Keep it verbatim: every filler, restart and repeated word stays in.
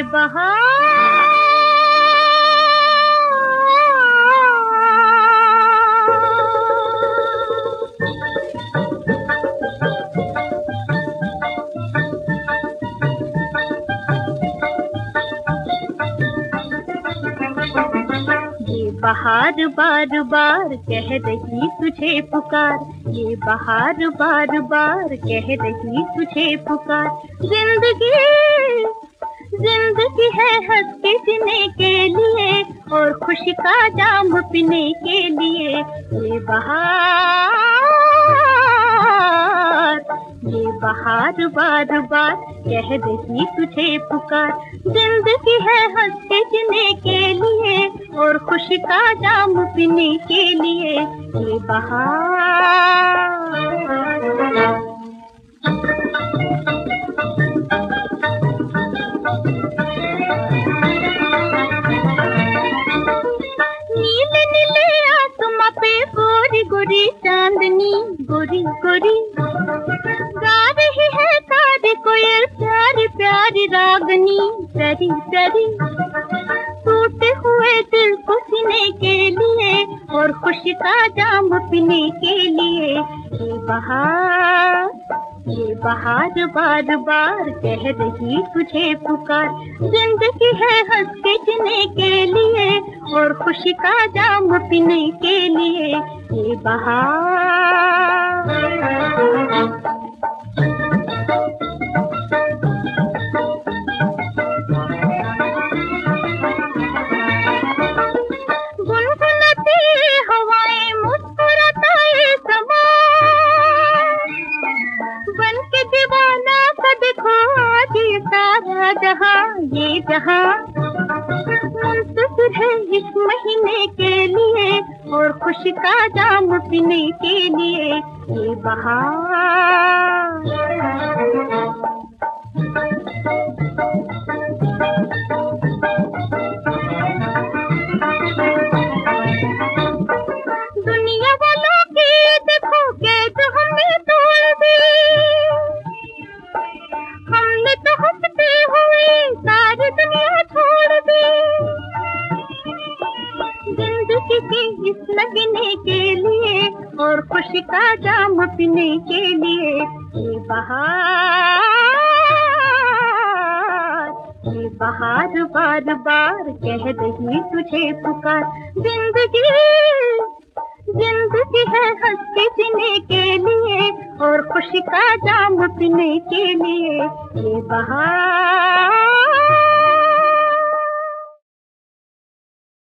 बहार ये बहार बार बार कह रही तुझे पुकार, ये बहार बार बार कह रही तुझे पुकार। जिंदगी जिंदगी है हंस के जीने के लिए और खुशी का जाम पीने के लिए। ये बहार ये बहार बार बार कह रही तुझे पुकार। जिंदगी है हंस के जीने के लिए और खुशी का जाम पीने के लिए। ये बहार नीले नीले आसमां पे गोरी गोरी चांदनी, गोरी गोरी गा रही है तारी कोयल प्यारी प्यारी रागनी, प्यारी प्यारी। टूटे हुए दिल को सीने के लिए और खुशी का जाम पीने के लिए। ये बहार ये बहार बार बार कह रही तुझे पुकार। जिंदगी है हंस के जीने के लिए और खुशी का जाम पीने के लिए। ये बहार गुनगुनाती हवाएं मुस्कुराता ये समा, बन के दीवाना सा देखो आज ये सारा जहां, ये जहां। मुंतज़िर है इस महीने के लिए और खुशी का जाम पीने के लिए। ये बहार दुनिया वालों की देखो के जो हमने तोड़ दी, हमने तो हंसते हुए सारी दुनिया छोड़ दी। जिंदगी के इस लगने के लिए और खुशी का जाम पीने के लिए। ये बहार ये बहार बार बार कह रही तुझे पुकार। जिंदगी जिंदगी है हंस के जीने के लिए और खुशी का जाम पीने के लिए। ये बहार